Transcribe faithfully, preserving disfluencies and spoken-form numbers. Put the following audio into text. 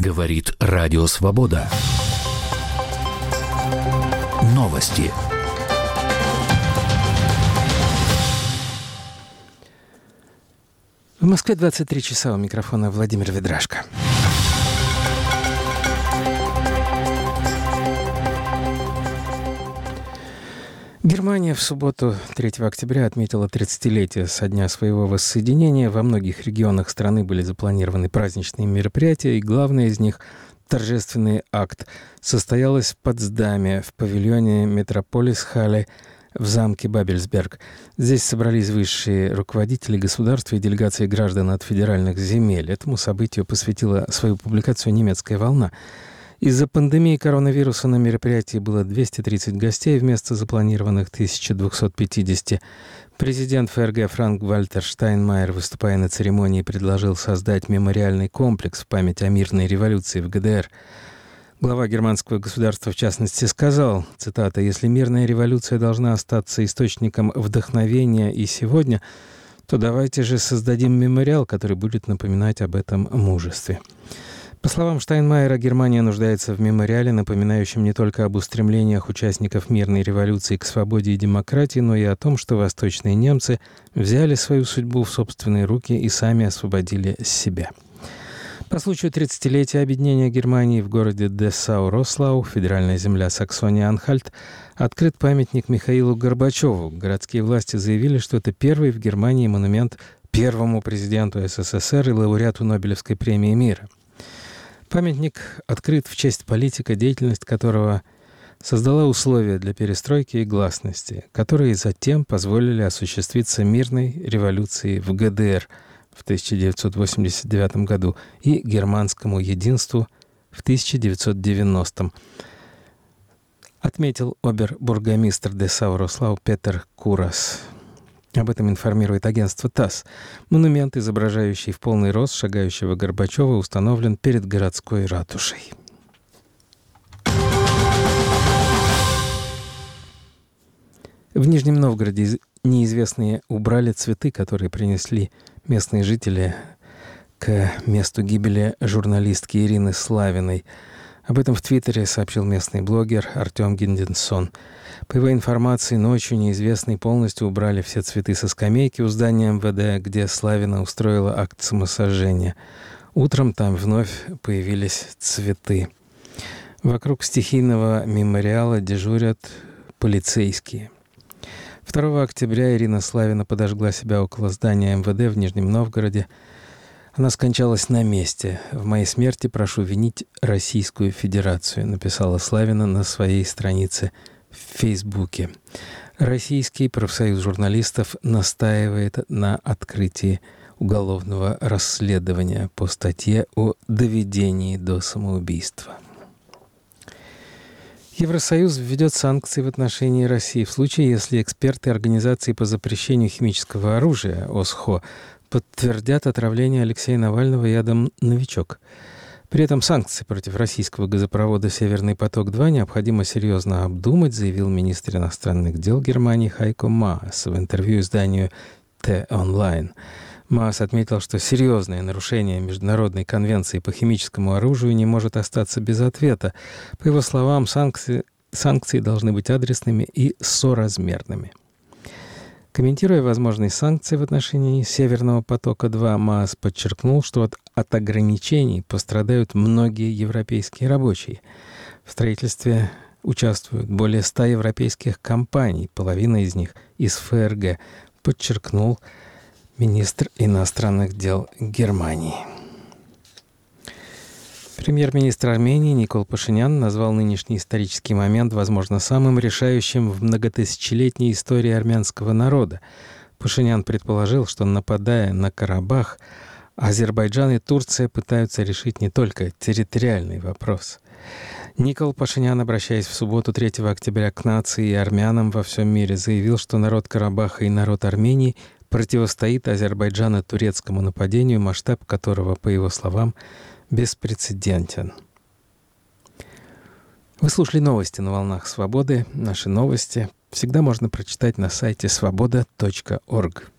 Говорит Радио Свобода. Новости. В Москве двадцать три часа. У микрофона Владимир Ведрашко. Германия в субботу, третьего октября, отметила тридцатилетие со дня своего воссоединения. Во многих регионах страны были запланированы праздничные мероприятия, и главное из них — торжественный акт — состоялось в Потсдаме, в павильоне Метрополис-Халле в замке Бабельсберг. Здесь собрались высшие руководители государства и делегации граждан от федеральных земель. Этому событию посвятила свою публикацию «Немецкая волна». Из-за пандемии коронавируса на мероприятии было двести тридцать гостей вместо запланированных тысяча двести пятьдесят. Президент ФРГ Франк-Вальтер Штайнмайер, выступая на церемонии, предложил создать мемориальный комплекс в память о мирной революции в ГДР. Глава германского государства, в частности, сказал, цитата, «Если мирная революция должна остаться источником вдохновения и сегодня, то давайте же создадим мемориал, который будет напоминать об этом мужестве». По словам Штайнмайера, Германия нуждается в мемориале, напоминающем не только об устремлениях участников мирной революции к свободе и демократии, но и о том, что восточные немцы взяли свою судьбу в собственные руки и сами освободили себя. По случаю тридцатилетия объединения Германии в городе Дессау-Рослау, федеральная земля Саксония-Анхальт, открыт памятник Михаилу Горбачеву. Городские власти заявили, что это первый в Германии монумент первому президенту СССР и лауреату Нобелевской премии мира. Памятник открыт в честь политика, деятельность которого создала условия для перестройки и гласности, которые затем позволили осуществиться мирной революции в ГДР в тысяча девятьсот восемьдесят девятом году и германскому единству в тысяча девятьсот девяностом, отметил обер-бургомистр Дессау-Рослау Петер Курас. Об этом информирует агентство ТАСС. Монумент, изображающий в полный рост шагающего Горбачева, установлен перед городской ратушей. В Нижнем Новгороде неизвестные убрали цветы, которые принесли местные жители к месту гибели журналистки Ирины Славиной. Об этом в Твиттере сообщил местный блогер Артем Гинденсон. По его информации, ночью неизвестные полностью убрали все цветы со скамейки у здания эм вэ дэ, где Славина устроила акт самосожжения. Утром там вновь появились цветы. Вокруг стихийного мемориала дежурят полицейские. второго октября Ирина Славина подожгла себя около здания эм вэ дэ в Нижнем Новгороде. Она скончалась на месте. «В моей смерти прошу винить Российскую Федерацию», написала Славина на своей странице в Фейсбуке. Российский профсоюз журналистов настаивает на открытии уголовного расследования по статье о доведении до самоубийства. Евросоюз введет санкции в отношении России в случае, если эксперты Организации по запрещению химического оружия ОСХО подтвердят отравление Алексея Навального ядом «Новичок». При этом санкции против российского газопровода «Северный поток-два» необходимо серьезно обдумать, заявил министр иностранных дел Германии Хайко Маас в интервью изданию Т-Онлайн. Маас отметил, что серьезное нарушение Международной конвенции по химическому оружию не может остаться без ответа. По его словам, санкции, санкции должны быть адресными и соразмерными. Комментируя возможные санкции в отношении «Северного потока-два», Маас подчеркнул, что от, от ограничений пострадают многие европейские рабочие. В строительстве участвуют более ста европейских компаний, половина из них из ФРГ, подчеркнул министр иностранных дел Германии. Премьер-министр Армении Никол Пашинян назвал нынешний исторический момент, возможно, самым решающим в многотысячелетней истории армянского народа. Пашинян предположил, что, нападая на Карабах, Азербайджан и Турция пытаются решить не только территориальный вопрос. Никол Пашинян, обращаясь в субботу третьего октября к нации и армянам во всем мире, заявил, что народ Карабаха и народ Армении противостоит Азербайджано-турецкому нападению, масштаб которого, по его словам, беспрецедентен. Вы слушали новости на волнах Свободы. Наши новости всегда можно прочитать на сайте свобода точка орг.